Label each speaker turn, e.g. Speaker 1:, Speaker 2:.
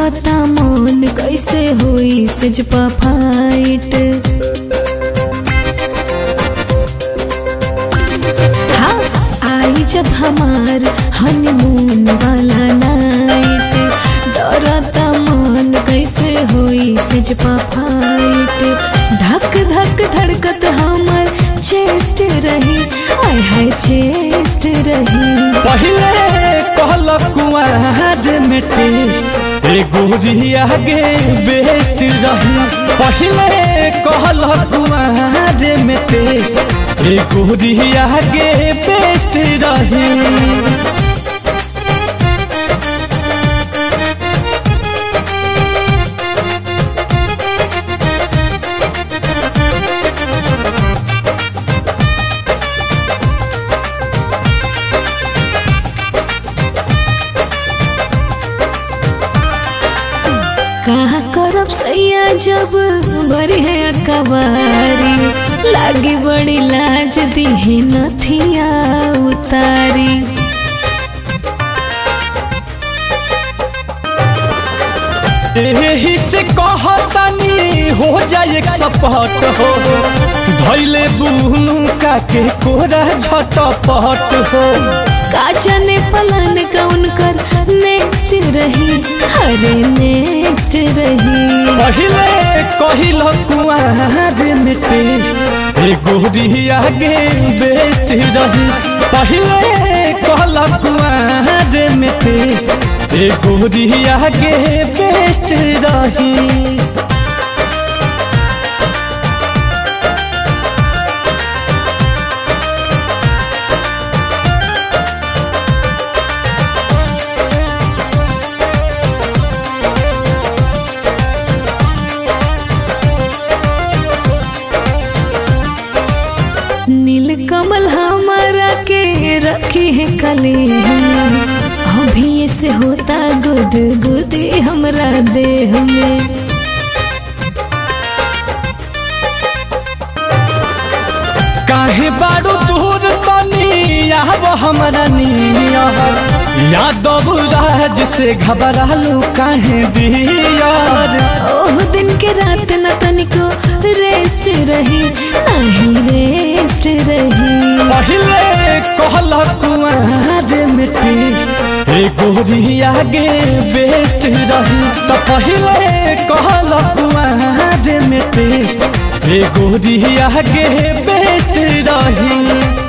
Speaker 1: डरता मन कैसे होई सजपा फाइट। हाँ आई जब हमार हनीमून वाला नाइट, डरता मन कैसे होई सजपा फाइट। धक धक धड़कत हमर चेस्ट रही, आय हाय चेस्ट रही।
Speaker 2: पहले कहल कुआर में टेस्ट गोरी आगे बेस्ट रही। पहले कहल कुआर में टेस्ट गोरी आगे बेस्ट रही।
Speaker 1: कहाँ करब सैया जब बड़ी है अकबारी, लागी बड़ी लाज दिहे नथिया उतारी।
Speaker 2: एही से कहतनी हो जाए एक सपहट हो, धैले बुनु का के कोरा झटपट हो।
Speaker 1: का जाने पलन कौन कर नेक्स्ट रही, अरे नेक्स्ट रही।
Speaker 2: पहले कहिल कुआर में टेस्ट गोरी आगे बेस्ट रही। पहले कहल कुआर में टेस्ट गोरी आगे बेस्ट रही।
Speaker 1: नील कमल हमारा के रखी है कले, अभी से होता गुद गुदी हमरा देह में।
Speaker 2: काहे बारू दूर तनी आव हमरा नियर, यादव राज से घबरालू काहे दियार।
Speaker 1: ओह दिन के रात न तनिको रेस्ट रही, नहीं रेस्ट रही।
Speaker 2: पहले कहल कुआर में टेस्ट गोरी आगे बेस्ट रही। तो पहले कहल कुआर में टेस्ट गोरी आगे बेस्ट रही।